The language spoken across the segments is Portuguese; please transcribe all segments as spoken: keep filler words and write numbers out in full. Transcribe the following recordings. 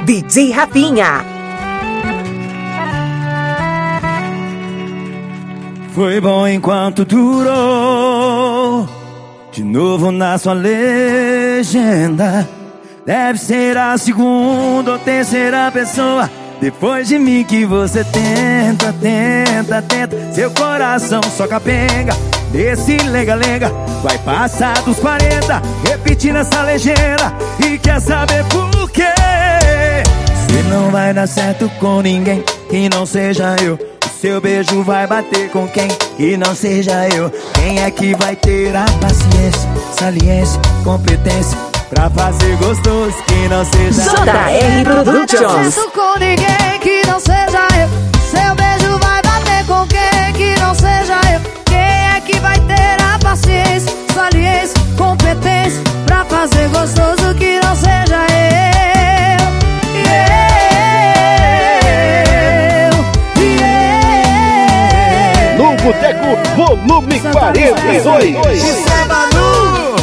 D J Rafinha. Foi bom enquanto durou, de novo na sua legenda. Deve ser a segunda ou terceira pessoa depois de mim que você tenta, tenta, tenta. Seu coração só capenga desse lenga-lenga. Vai passar dos quarenta, repetindo essa legenda. E quer saber por quê? Se não vai dar certo com ninguém que não seja eu. Seu beijo vai bater com quem que não seja eu. Quem é que vai ter a paciência, saliência, competência pra fazer gostoso que não seja J R Productions. Não com ninguém que não seja eu. Seu beijo vai bater com quem que não seja eu. Quem é que vai ter a paciência, saliência, competência pra fazer gostoso que não seja eu. Yeah. Boteco Volume quarenta e dois. Isso é Manu.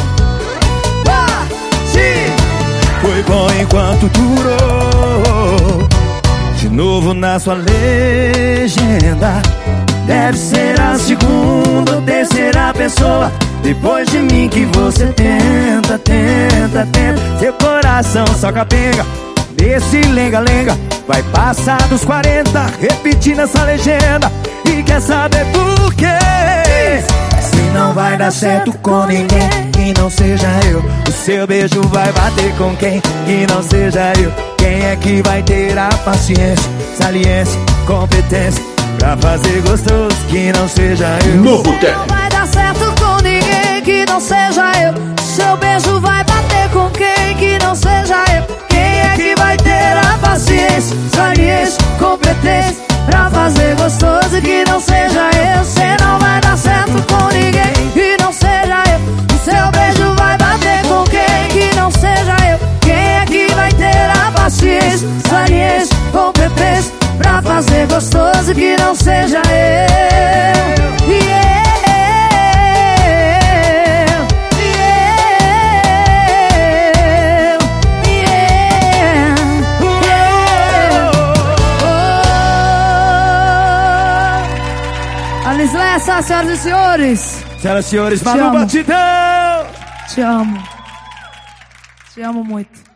Foi bom enquanto durou, de novo na sua legenda. Deve ser a segunda ou terceira pessoa depois de mim que você tenta, tenta, tenta. Seu coração só capenga desse lenga-lenga. Vai passar dos quarenta, repetindo essa legenda. E quer saber por quê? Se não vai dar certo com ninguém que não seja eu. O seu beijo vai bater com quem que não seja eu. Quem é que vai ter a paciência, saliência, competência pra fazer gostoso que não seja eu. No Boteco. Não vai dar certo com ninguém que não seja eu. Seu beijo vai bater com quem que não seja eu. Quem é que vai ter a paciência, saliência, competência pra fazer gostoso que não seja eu. Cê não vai dar certo com ninguém que não seja eu. O seu beijo vai bater com quem que não seja eu. Quem é que vai ter a paciência, saliência, competência pra fazer gostoso que não seja eu. Yeah. Essa, senhoras e senhores. Senhoras e senhores, Manu Batidão. Te amo. Te amo muito.